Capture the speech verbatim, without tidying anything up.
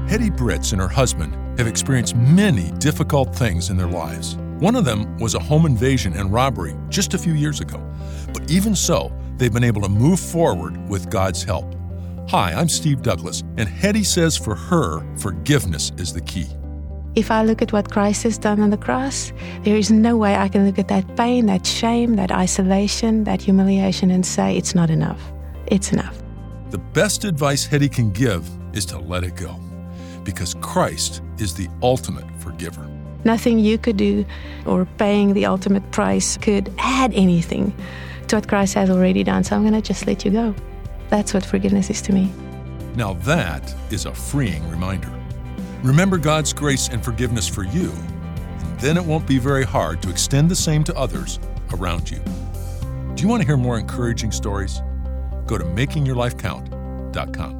Hetty Britz and her husband have experienced many difficult things in their lives. One of them was a home invasion and robbery just a few years ago. But even so, they've been able to move forward with God's help. Hi, I'm Steve Douglas, and Hetty says for her, forgiveness is the key. If I look at what Christ has done on the cross, there is no way I can look at that pain, that shame, that isolation, that humiliation and say, it's not enough. It's enough. The best advice Hetty can give is to let it go, because Christ is the ultimate forgiver. Nothing you could do or paying the ultimate price could add anything to what Christ has already done. So I'm going to just let you go. That's what forgiveness is to me. Now that is a freeing reminder. Remember God's grace and forgiveness for you, and then it won't be very hard to extend the same to others around you. Do you want to hear more encouraging stories? Go to making your life count dot com.